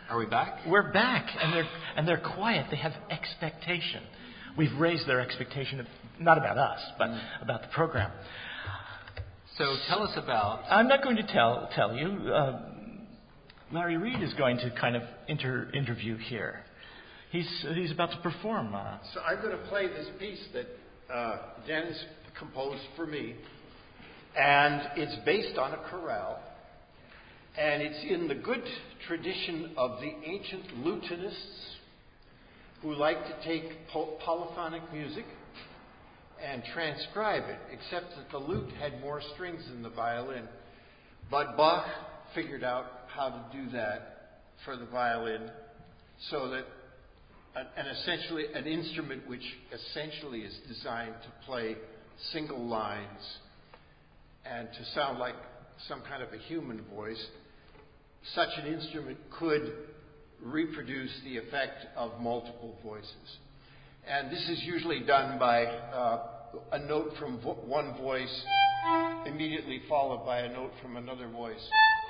Are we back? We're back, and they're quiet. They have expectation. We've raised their expectation, not about us, but about the program. So tell us about... I'm not going to tell you. Larry Reed is going to kind of interview here. He's about to perform. So I'm going to play this piece that Dennis composed for me, and it's based on a chorale, and it's in the good tradition of the ancient lutenists who like to take polyphonic music and transcribe it, except that the lute had more strings than the violin. But Bach figured out how to do that for the violin, so that an instrument which essentially is designed to play single lines and to sound like some kind of a human voice, such an instrument could reproduce the effect of multiple voices. And this is usually done by a note from one voice immediately followed by a note from another voice.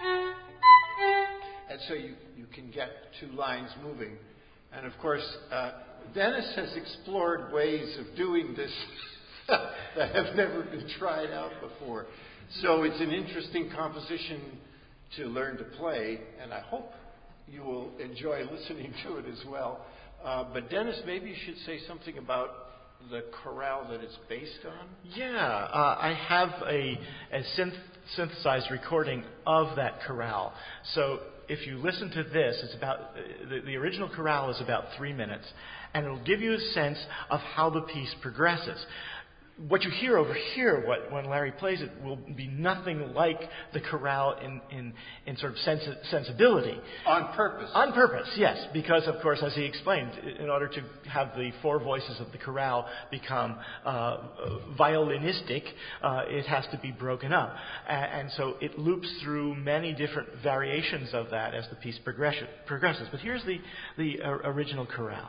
And so you can get two lines moving. And of course, Dennis has explored ways of doing this that have never been tried out before. So it's an interesting composition to learn to play, and I hope you will enjoy listening to it as well. But Dennis, maybe you should say something about the chorale that it's based on. Yeah, I have a synthesized recording of that chorale. So if you listen to this, it's about the original chorale is about 3 minutes, and it'll give you a sense of how the piece progresses. What you hear over here, when Larry plays it, will be nothing like the chorale in sort of sensibility. On purpose. On purpose, yes, because of course, as he explained, in order to have the four voices of the chorale become violinistic, it has to be broken up, and so it loops through many different variations of that as the piece progresses. But here's the original chorale.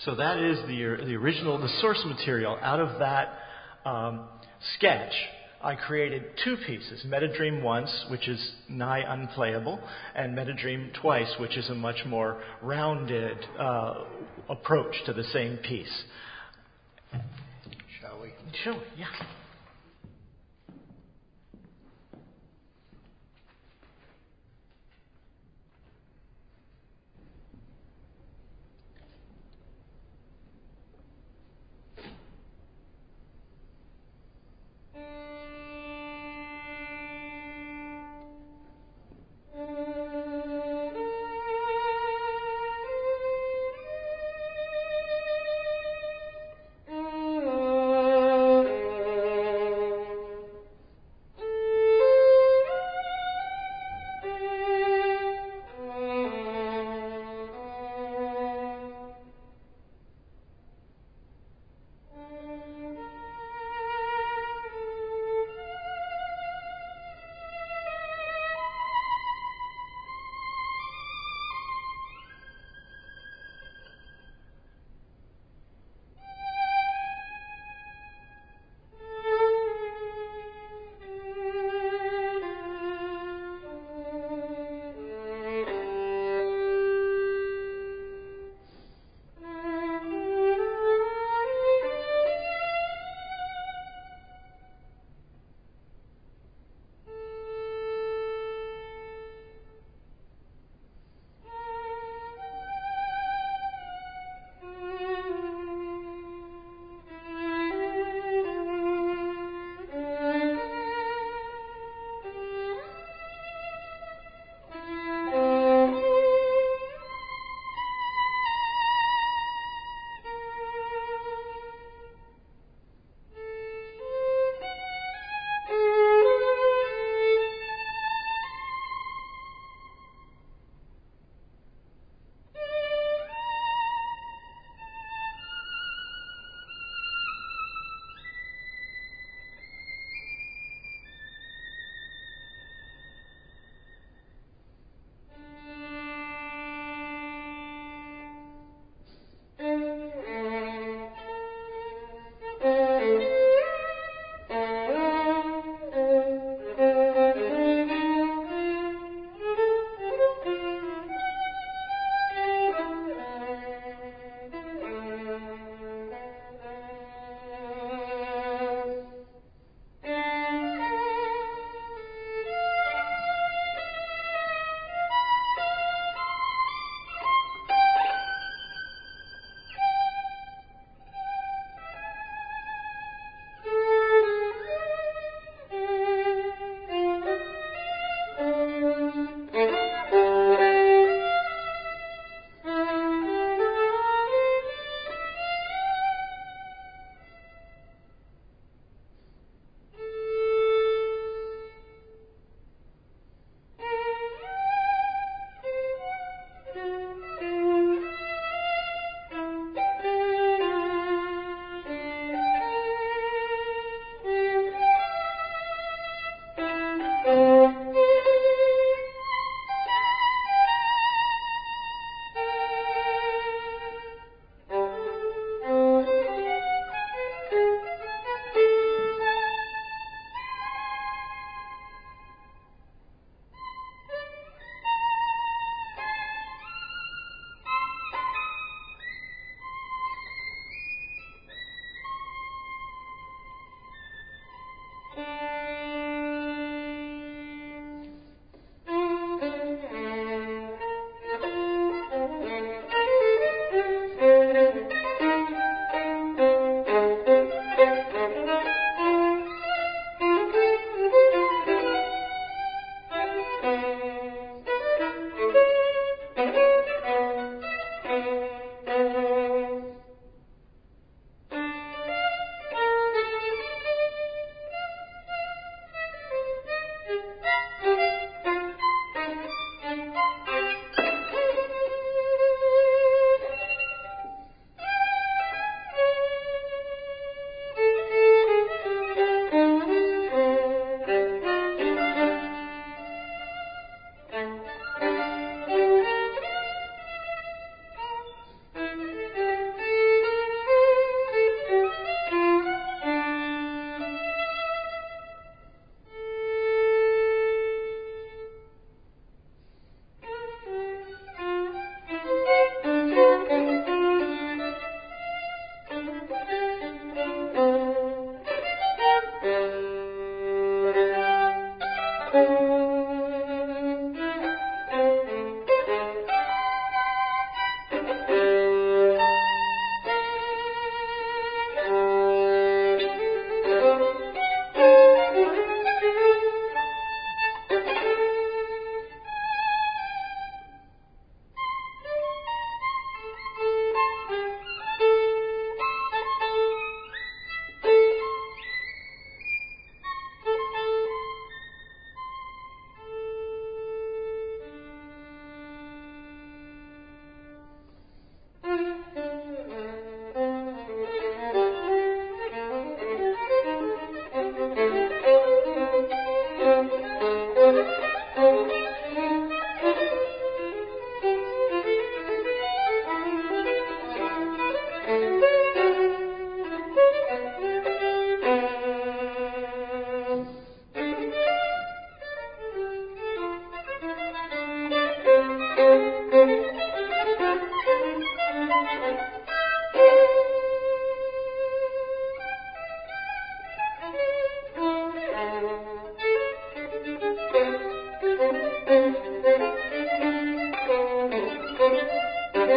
So that is the original, the source material. Out of that sketch, I created two pieces, Metadream Once, which is nigh unplayable, and Metadream Twice, which is a much more rounded approach to the same piece. Shall we? Sure, yeah.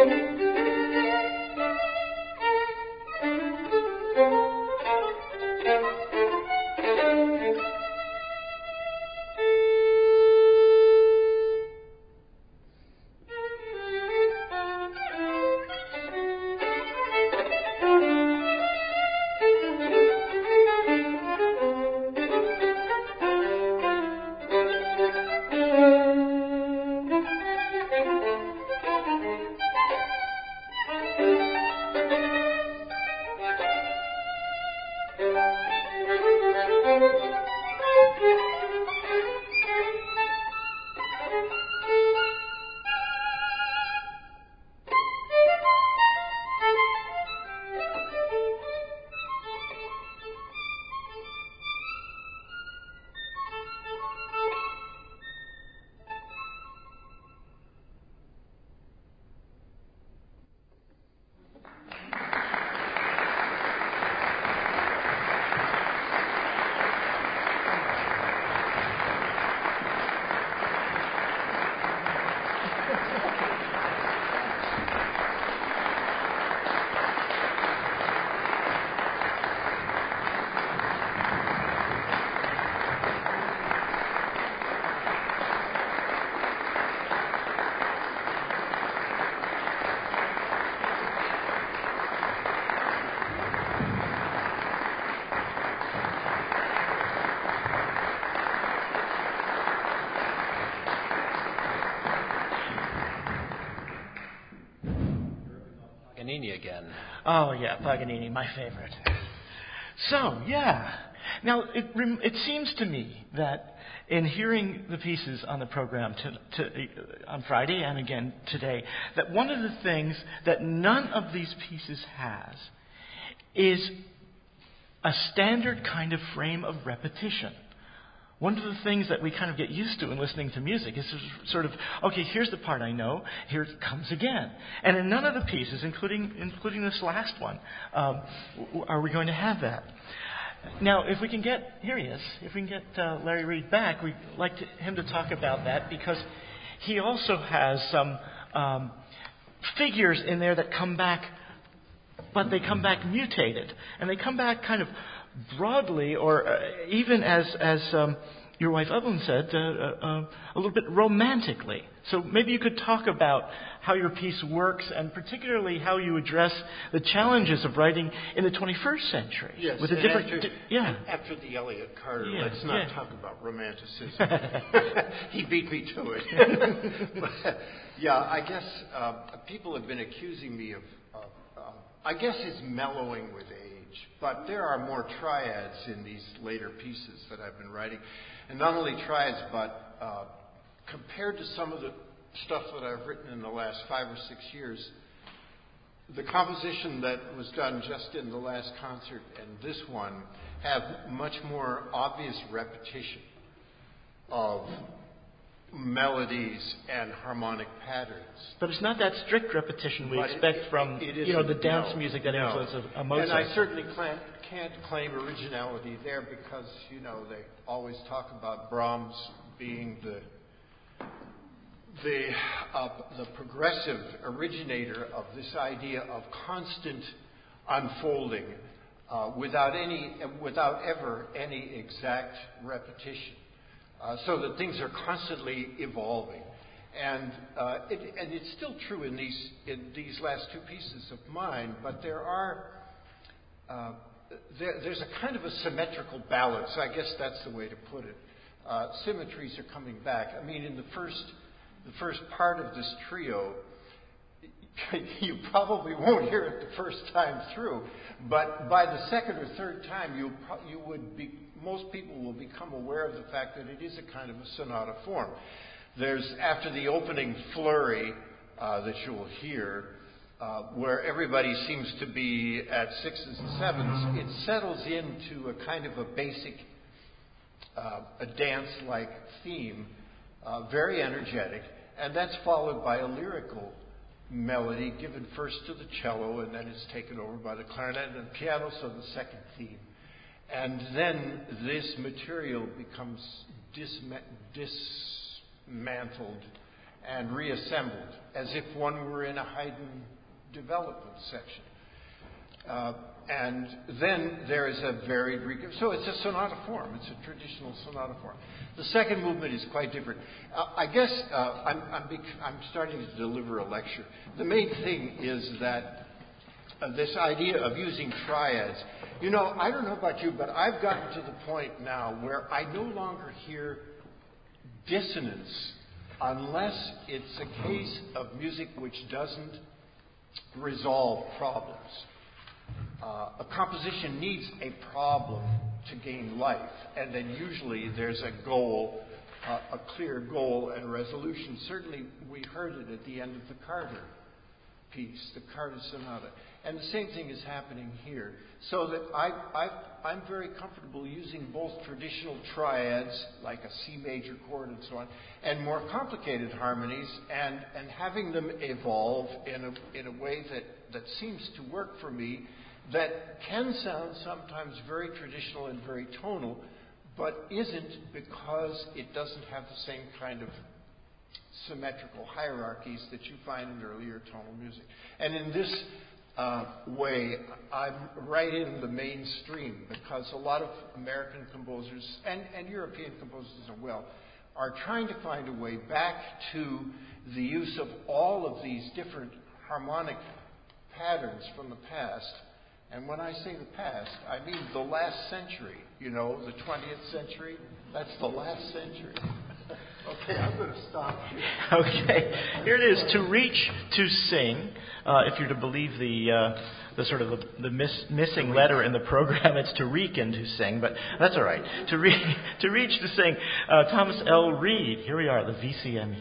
Paganini again. Oh, yeah, Paganini, my favorite. So, yeah. Now, it seems to me that in hearing the pieces on the program on Friday and again today, that one of the things that none of these pieces has is a standard kind of frame of repetition. One of the things that we kind of get used to in listening to music is sort of, okay, here's the part I know, here it comes again. And in none of the pieces, including this last one, are we going to have that. Now, if we can get, here he is, if we can get Larry Reed back, we'd like him to talk about that because he also has some figures in there that come back, but they come back mutated. And they come back kind of broadly, or even as your wife Evelyn said, a little bit romantically. So maybe you could talk about how your piece works, and particularly how you address the challenges of writing in the 21st century. Yes, with a different, after the Elliott Carter, Yeah, let's not yeah. talk about romanticism. He beat me to it. But, yeah, I guess people have been accusing me of I guess it's mellowing with age, but there are more triads in these later pieces that I've been writing. And not only triads, but compared to some of the stuff that I've written in the last 5 or 6 years, the composition that was done just in the last concert and this one have much more obvious repetition of melodies and harmonic patterns. But it's not that strict repetition we expect from the dance music that influences a Mozart. And I certainly can't claim originality there because, they always talk about Brahms being the progressive originator of this idea of constant unfolding without ever any exact repetition. So that things are constantly evolving, and it's still true in these last 2 pieces of mine. But there's a kind of a symmetrical balance. I guess that's the way to put it. Symmetries are coming back. I mean, in the first part of this trio, you probably won't hear it the first time through, but by the second or third time, most people will become aware of the fact that it is a kind of a sonata form. After the opening flurry that you will hear, where everybody seems to be at 6s and 7s, it settles into a kind of a basic, a dance-like theme, very energetic, and that's followed by a lyrical melody given first to the cello, and then it's taken over by the clarinet and piano, so the second theme. And then this material becomes dismantled and reassembled as if one were in a Haydn development section. And then there is a varied so it's a sonata form. It's a traditional sonata form. The second movement is quite different. I guess I'm starting to deliver a lecture. The main thing is that this idea of using triads. You know, I don't know about you, but I've gotten to the point now where I no longer hear dissonance unless it's a case of music which doesn't resolve problems. A composition needs a problem to gain life, and then usually there's a goal, a clear goal and resolution. Certainly, we heard it at the end of the Carter piece, the Carter Sonata, and the same thing is happening here. So that I'm very comfortable using both traditional triads, like a C major chord and so on, and more complicated harmonies, and having them evolve in a way that seems to work for me, that can sound sometimes very traditional and very tonal, but isn't, because it doesn't have the same kind of symmetrical hierarchies that you find in earlier tonal music. And in this way, I'm right in the mainstream, because a lot of American composers, and European composers as well, are trying to find a way back to the use of all of these different harmonic patterns from the past. And when I say the past, I mean the last century. You know, the 20th century. That's the last century. Okay, I'm going to stop here. Okay, here it is. To reach, to sing. If you're to believe the sort of the missing letter in the program, it's to reek and to sing, but that's all right. To reach, to sing. Thomas L. Reed. Here we are, the VCME.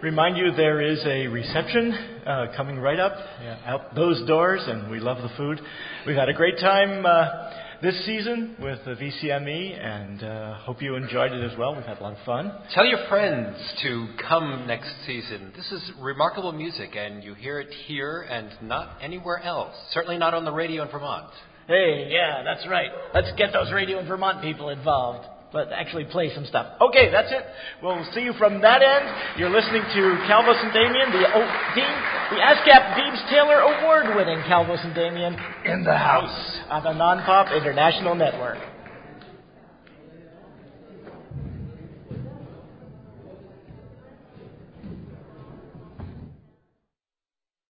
Remind you there is a reception coming right up out those doors, and we love the food. We've had a great time this season with the VCME, and hope you enjoyed it as well. We've had a lot of fun. Tell your friends to come next season. This is remarkable music, and you hear it here and not anywhere else. Certainly not on the radio in Vermont. Hey, yeah, that's right. Let's get those Radio in Vermont people involved. Let's actually play some stuff. Okay, that's it. We'll see you from that end. You're listening to Calvo St. Damien, the ASCAP Deebs Taylor Award-winning Calvo St. Damien in the house on the Non-Pop International Network.